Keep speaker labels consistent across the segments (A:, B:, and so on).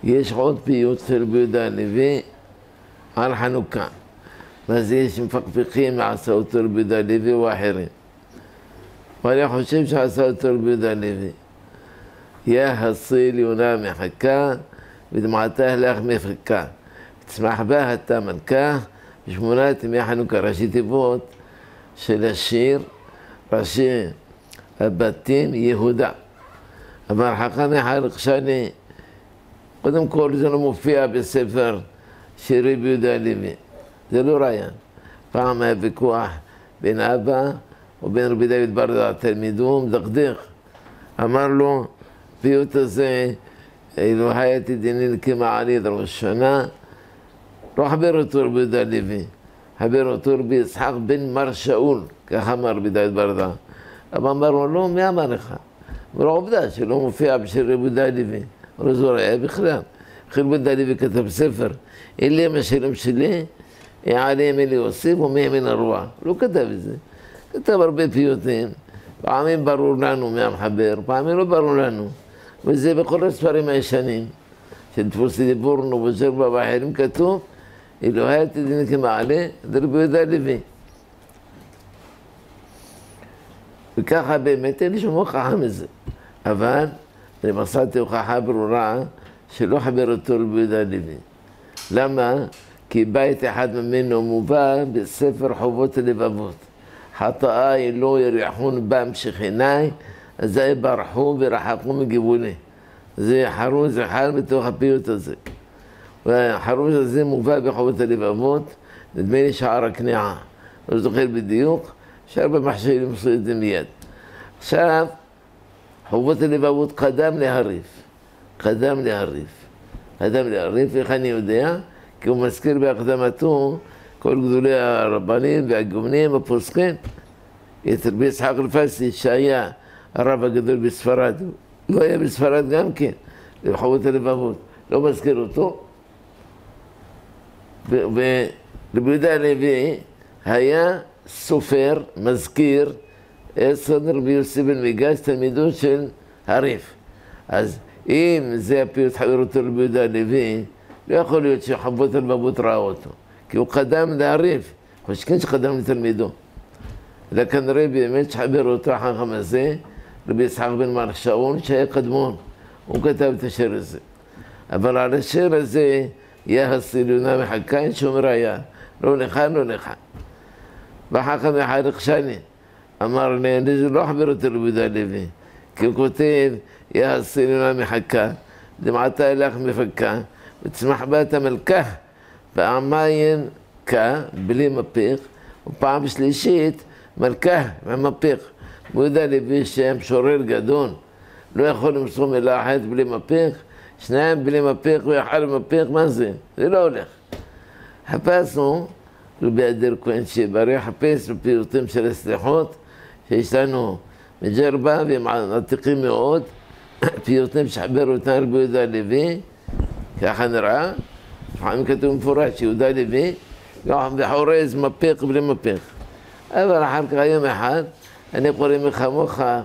A: יש עוד פיוט של רבי יהודה הלוי על חנוכה. ואז יש מפקפקים עשה אותו רבי יהודה הלוי ואחרים. ואני חושב שעשה אותו רבי יהודה הלוי. יא הסיל יונה מחכה ודמעתה לך מפקה. תצמח בה אתה מלכה ושמונת ימי חנוכה. ראשי תיבות של השיר, ראשי הבתים יהודה. אבל חכם אחד שני, קודם כל זה לא מופיע בספר שירי רבי יהודה הלוי. זה לא רעיון. פעם היה ויכוח בין אבא ובין רבי דוד ברדה, תלמידו מדקדק. אמר לו, פיוט הזה, אלוהי תדיני לכמעלי דרוש השנה, לא חבר אותו רבי יהודה הלוי, חבר אותו רבי יצחק בן מר שאול, כך אמר רבי דוד ברדה. אבל אמר לו, לא, מי אמר לך? אבל עובדה שלא מופיע בשיר רבי יהודה הלוי. אבל זה היה בכלל. רבי יהודה הלוי כתב ספר, אלה הם השירים שלי, עליהם אלי אוסיף ומהם אין הרוע. לא כתב את זה. כתב הרבה פיוטים. פעמים ברור לנו מהמחבר, פעמים לא ברור לנו. וזה בכל הספרים הישנים. של דפוסי דיבורנו וז'רבה ואחרים כתוב, אלוהי תדין כמעלה, זה רבי יהודה הלוי. וככה באמת אין לי שום הוכחה מזה. אבל אני מצאתי הוכחה ברורה שלא חבר אותו רבי יהודה הלוי. למה? כי בית אחד ממנו מובא בספר חובות הלבבות. חטאי לא יריחון בם שכיני, אזי ברחו ורחקו מגבולי. זה חרוז אחד בתוך הפיוט הזה. והחרוז הזה מובא בחובות הלבבות, נדמה לי שער הכניעה. לא זוכר בדיוק, אפשר במחשב למצוא את זה מיד. עכשיו, חובות הלבבות קדם להריף. קדם להריף. קדם להריף, איך אני יודע? כי הוא מזכיר בהקדמתו כל גדולי הרבנים והגאונים הפוסקים. את רבי יצחק אלפסי שהיה הרב הגדול בספרד, לא היה בספרד גם כן, בחובות הלבבות, לא מזכיר אותו. ורבי יהודה הלוי היה סופר, מזכיר, סדר רבי יוסי בן מיגש, תלמידו של הריף. אז אם זה הפיוט חבר אותו רבי יהודה הלוי, לא יכול להיות שחובות הלבבות ראה אותו, כי הוא קדם להריף, חושבים שקדם לתלמידו. אלא כנראה באמת שחבר אותו החכם הזה, רבי יצחק בן מר שאול, שהיה קדמון, הוא כתב את השיר הזה. אבל על השיר הזה, יחס עליונה מחכה, אין שום ראיה, לא נכן, לא נכן. והחכם אחד חשני, אמר לי, אני לא חבר אותו רבי יהודה הלוי, כי הוא כותב, יחס עליונה מחכה, דמעתה לך מפקה, וצמח בת המלכה, פעמיים כה, בלי מפיך, ופעם שלישית, מלכה ומפיך. רבי יהודה הלוי שם שורר גדול, לא יכול למסור מילה אחת בלי מפיך, שניים בלי מפיך ויחל מפיך, מה זה? זה לא הולך. חפשנו, רבי אדיר כהן שברי, חפש בפיוטים של הסליחות, שיש לנו מג'רבה והם עתיקים מאוד, פיוטים שחבר אותם רבי יהודה הלוי, ככה נראה, לפעמים כתוב מפורש, יהודה הלוי, וחורז מפיך בלי מפיך. אבל אחר כך יום אחד, אני קורא מחמוכה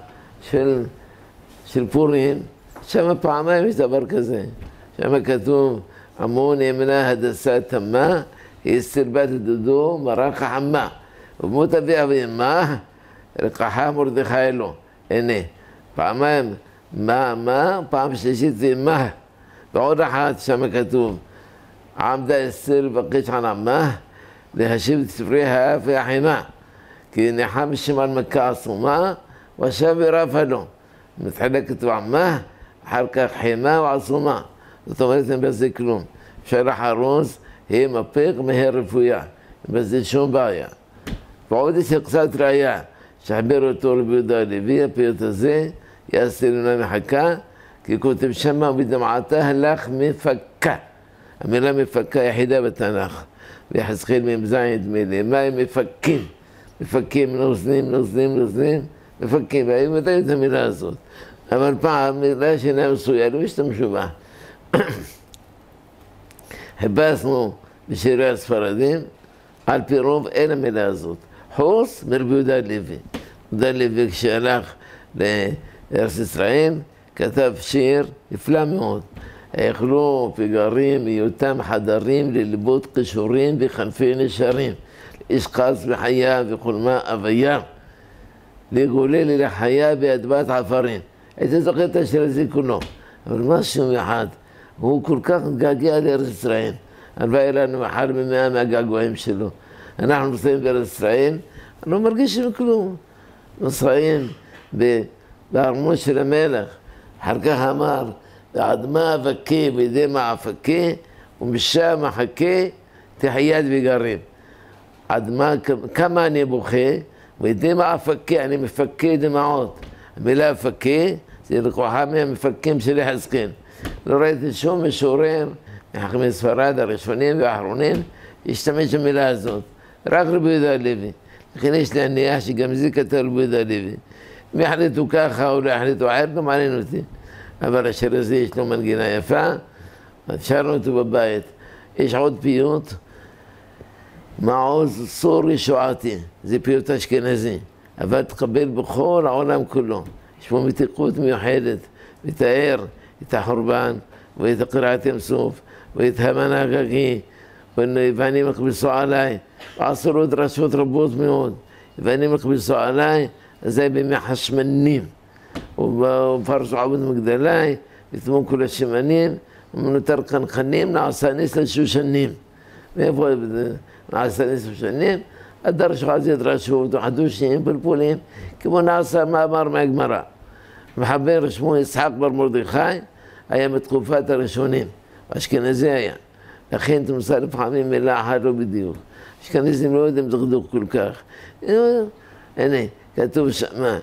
A: של פורים, שם פעמיים יש דבר כזה. שם כתוב, עמון ימנה הדסה תמה, היא סרבת דודו מרק חמה. ובמות אביה ואמה, רקחה מרדכי אלו. הנה, פעמיים מה, פעם שלישית זה מה. ועוד אחת שם כתוב, עמדה אסתר בקש על עמה, להשיב את ספרי האף והחימה. כי נחם שם על מכה עצומה, ושב ורפה לו. מתחלקת ועמה, אחר כך חימה ועצומה. זאת אומרת, אין בזה כלום. אפשר לחרוז, היא מפיך מהר רפויה. אין בזה שום בעיה. ועוד יש קצת ראייה, שחבר אותו רבי יהודה הלוי, הפיוט הזה, יעשה לנו מחכה, כי כותב שמה בדמעתה לך מפקה. המילה מפקה יחידה בתנ"ך. ויחזקאל מ"ז נדמה לי, מה הם מפקים? מפקים, נוזנים, מפקים, והיו יודעים את המילה הזאת. אבל פעם, מילה שאינה מסויה, לא השתמשו בה. חיפשנו בשירי הספרדים, על פי רוב אין המילה הזאת. חוץ מרבי יהודה הלוי. יהודה הלוי כשהלך לארץ ישראל, כתב שיר נפלא מאוד. היכלו פיגרים היותם חדרים לליבות קישורים וכנפי נשרים, איש חס בחיה וחולמה אביה, לגולל לחיה באדמת עפרים. הייתי זוכר את השיר הזה כולו, אבל משהו מיוחד, הוא כל כך מתגעגע לארץ ישראל. הלוואי לנו אחד ממאה מהגעגועים שלו. אנחנו נמצאים בארץ ישראל, אני לא מרגישים כלום. נוסעים בארמון של המלך, אחר כך אמר, באדמה אבקה בידי מעפקה, ומשם מחכה תחיית וגרים. אדמה, כמה אני בוכה, בידי מעפקה, אני מפקה דמעות. המילה אפקה, זה לקוחה מהמפקים של יחזקאל. לא ראיתי שום משורר, מחכמי ספרד הראשונים והאחרונים, השתמש במילה הזאת. רק רבי יהודה הלוי. לכן יש לי הניח שגם זה כתב רבי יהודה הלוי. אם יחליטו ככה או לא יחליטו אחרת, לא מעניין אותי. אבל השיר הזה יש לו מנגינה יפה, שרנו אותו בבית. יש עוד פיוט, מעוז צור ישועתי, זה פיוט אשכנזי, אבל תקבל בכל העולם כולו. יש פה מתיקות מיוחדת, מתאר את החורבן ואת הקריעת ים סוף ואת המן האגגי, ואני מקבסו עליי, ועשו לו דרשות רבות מאוד, ואני מקבסו עליי, זה בימי חשמנים, ופרשו עבוד מגדלי, ותמו כל השמנים, ומנותר קנחנים, נעשה ניס לשושנים. מאיפה נעשה ניס לשושנים? הדרשו על זה דרשות, וחדושים, פלפולים, כמו נעשה מאמר מהגמרא. מחבר שמו יצחק בר מרדכי, היה מתקופת הראשונים, אשכנזי היה. לכן תמסה לפעמים מילה אחת לא בדיוק. אשכנזים לא יודעים דקדוק כל כך. הנה, כתוב שמה,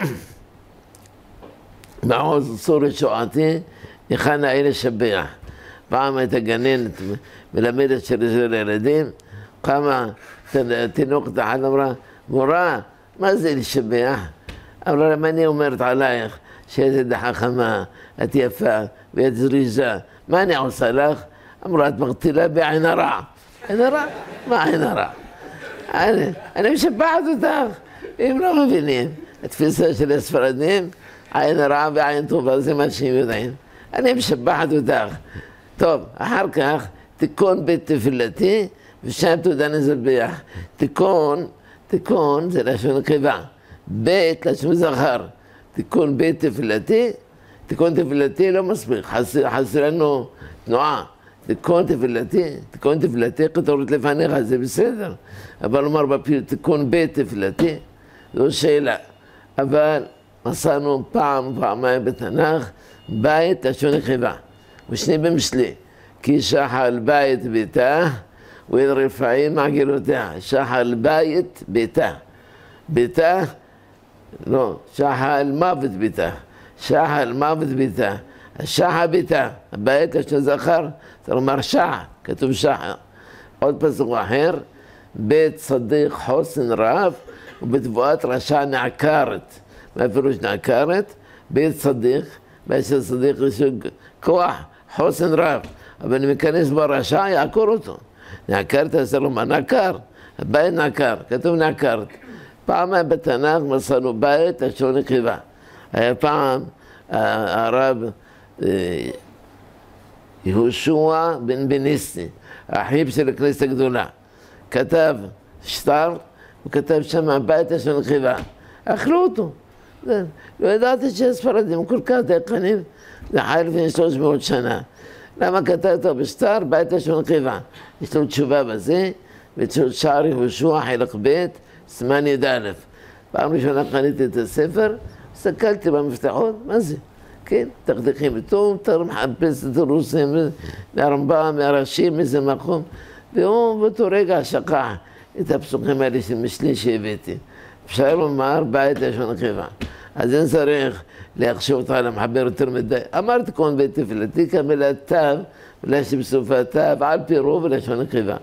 A: מעוז צור ישועתי, היכן האל לשבח. פעם הייתה גננת מלמדת של זה לילדים, קמה תינוקת אחת אמרה, מורה, מה זה לשבח? אמרה לה, מה אני אומרת עלייך? שאת חכמה, את יפה ואת זריזה, מה אני עושה לך? אמרה, את מגטילה בעין הרע. עין הרע? מה עין הרע? אני משבחת אותך. הם לא מבינים. התפיסה של הספרדים, עין הרע ועין טובה, זה מה שהם יודעים. אני משבחת אותך. טוב, אחר כך, תיקון בית תפילתי, ושם תודה נזבח. תיקון זה לשון נקבה. בית לשון זכר. תיקון בית תפילתי, תיקון תפילתי לא מספיק, חסר לנו תנועה. תיקון תפילתי כתובת לפניך, זה בסדר. אבל לומר בפיוט תיקון בית תפילתי, זו שאלה. אבל מצאנו פעמיים בתנ"ך, בית לשון נקבה. ושני במשלי, כי שחל בית ביתה, ואין רפאים מעגלותיה. שחל בית ביתה. ביתה, לא, שחל מוות ביתה. שחל מוות ביתה. השחה ביתה, הבית לשון זכר, זה אומר שחה, כתוב שחה. עוד פסוק אחר, בית צדיק חוסן רב, ובתבואת רשע נעקרת. מה הפירוש נעקרת? בית צדיק, בית של צדיק יש כוח, חוסן רב. אבל אני מכנס ברשע, יעקור אותו. נעקרת, זה לא מה נעקר, הבית נעקר, כתוב נעקרת. פעם בתנ"ך מצאנו בית לשון נקבה. היה פעם הרב יהושע בן בניסי, האחיו של הכנסת הגדולה, כתב שטר, הוא כתב שם בית לשון נקבה. אכלו אותו. לא ידעתי שהספרדים כל כך דקנים, זה חי לפני 300 שנה. למה כתב אותו בשטר? בית לשון נקבה. יש לו תשובה בזה, שער יהושע חלק ב' סימן י"א. פעם ראשונה קניתי את הספר, הסתכלתי במפתחות, מה זה? כן, תחתכים אותו, אתה מחפש את הרוסים, מהרמב"ם, מהראשים, מאיזה מקום, והוא באותו רגע שכח את הפסוקים האלה של משלי שהבאתי. אפשר לומר בית לשון נקבה. אז אין צריך להחשב אותך למחבר יותר מדי. אמרתי כאן בית תפילתי, כמילה תו, מילה שבסופה תו, על פי רוב לשון נקבה.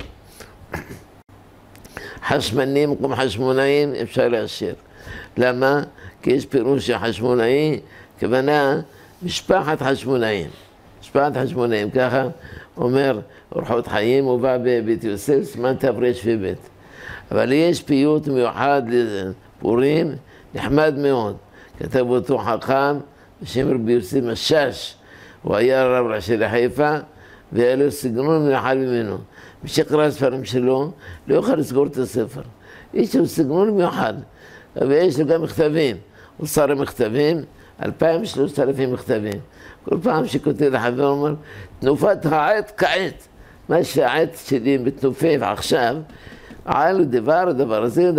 A: חשמנים במקום חשמונאים אפשר להשאיר. למה? כי יש פירוש שחשמונאי, כוונה משפחת חשמונאים. משפחת חשמונאים, ככה אומר אורחות חיים, הוא בא בבית יוסף, סימן תר"ב. אבל יש פיוט מיוחד לפורים, נחמד מאוד. כתב אותו חכם בשם רבי יוסף משש. הוא היה הרב ראשי לחיפה, והיה לו סגנון מיוחד ממנו. מי שקרא ספרים שלו, לא יוכל לסגור את הספר. יש לו סגנון מיוחד, ויש לו גם מכתבים. הוא שר מכתבים, 2,000-3,000 מכתבים. כל פעם שכותב לחבר אומר, תנופת העט כעת. מה שהעט שלי מתנופף עכשיו, על דבר הזה.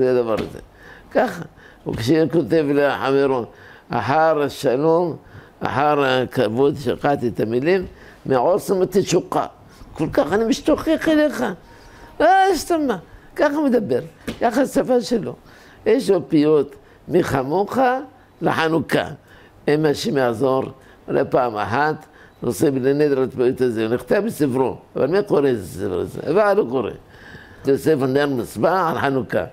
A: ככה. וכשכותב לחברו, אחר השלום, אחר הכבוד, שכחתי את המילים, מעוצם ותשוקה. כל כך אני משתוקק אליך. סתמה. ככה מדבר, ככה השפה שלו. יש לו פיוט מחמוך לחנוכה. אם השם יעזור, אולי פעם אחת, נושא בלנדר את הפיוט הזה, הוא נכתב בספרו, אבל מי קורא את הספר הזה? אבל לא קורא. זה ספר נר מצבע על חנוכה.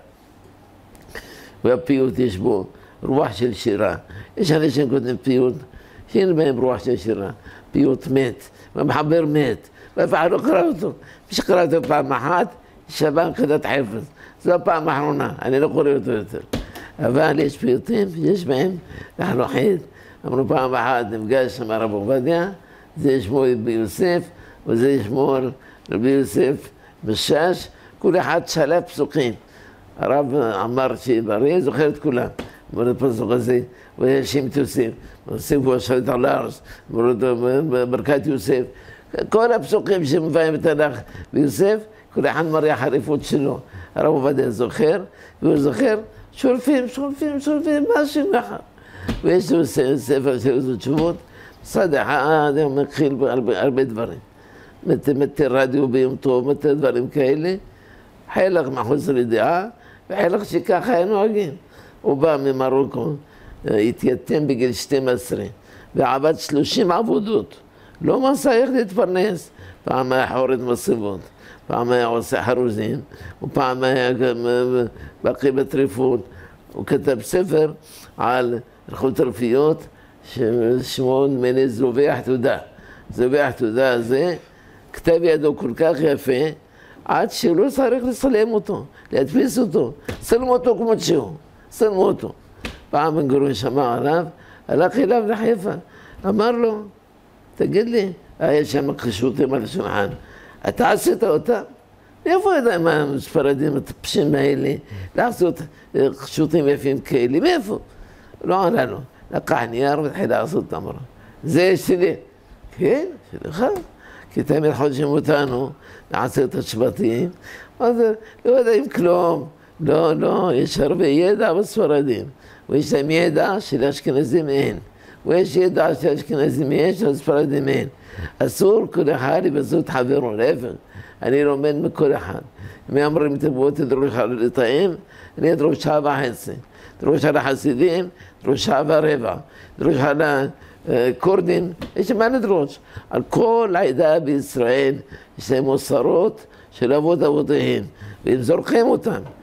A: והפיוט יש בו רוח של שירה. יש אנשים כותבים פיוט, שאין בהם רוח של שירה. פיוט מת, והמחבר מת, ואף אחד לא קרא אותו. מי שקרא אותו פעם אחת, שווה כדת חפץ. זו הפעם האחרונה, אני לא קורא אותו יותר. אבל יש פיוטים, יש בהם לחלוחית. אמרו פעם אחת, נפגש עם הרב עובדיה, זה שמו רבי יוסף, וזה שמו רבי יוסף משש, כל אחד שלף פסוקים. הרב אמר שבריא, זוכר את כולם. אמר את הפסוק הזה, וישים את יוסף, יוסף הוא השליט על הארץ, ברכת יוסף. כל הפסוקים שמובאים בתנ"ך ביוסף, כל אחד מראה חריפות שלו. הרב עובדיה זוכר, והוא זוכר, שולפים, משהו ככה. ויש לו ספר של תשובות, מצד אחד הוא מכיל הרבה דברים. מתי רדיו ביום טוב, מתי דברים כאלה, חלק מחוסר ידיעה, וחלק שככה היה נוהגים. הוא בא ממרוקו, התייתם בגיל 12, ועבד 30 עבודות. לא מסע איך להתפרנס. פעם היה חורת מסיבות, פעם היה עושה חרוזים, ופעם היה גם בקי בטריפות. הוא כתב ספר על ריחות רפואיות ששמו נדמה זובח תודה. זובח תודה הזה, כתב ידו כל כך יפה, עד שלא צריך לצלם אותו, להדפיס אותו. צלמו אותו כמו שהוא, צלמו אותו. פעם בן גוריון שמע עליו, הלך אליו לחיפה, אמר לו, תגיד לי, היה שם קשוטים על השולחן, אתה עשית אותם? איפה יודעים מה הספרדים הטפשים האלה, לעשות קשוטים יפים כאלה, מאיפה? לא ענה לו, לקח נייר והתחיל לעשות אותם. זה שלי. כן, שלך. כי תמיד חודשים אותנו, נעשה את השבטים, אז לא יודעים כלום. לא, יש הרבה ידע בספרדים. ויש להם ידע שלאשכנזים אין. ויש ידע שלאשכנזים יש, לספרדים אין. אסור כל אחד לבזות את חברו, להפך. אני לומד מכל אחד. אם אומרים תבואו תדרוש על לתאם, אני אדרוש שעה וחצי. דרוש על החסידים, דרוש שעה ורבע. דרוש על הכורדים, יש מה לדרוש. על כל העדה בישראל יש להם מוסרות של אבות אבותיהם, והם זורקים אותם.